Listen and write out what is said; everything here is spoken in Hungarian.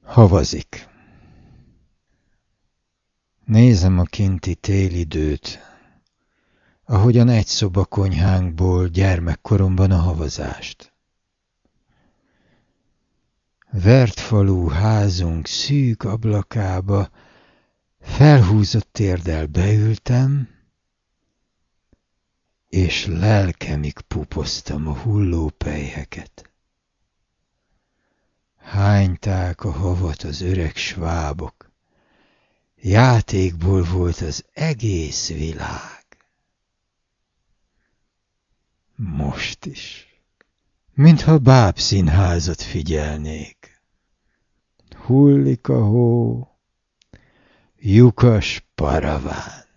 Havazik. Nézem a kinti télidőt, ahogyan egy szobakonyhánkból gyermekkoromban a havazást. Vert falú házunk szűk ablakába felhúzott térdel beültem, és lelkemig pupoztam a hulló pelyheket. Hányták a havat az öreg svábok, játékból volt az egész világ. Most is, mintha bábszínházat figyelnék. Hullik a hó, lyukas paraván.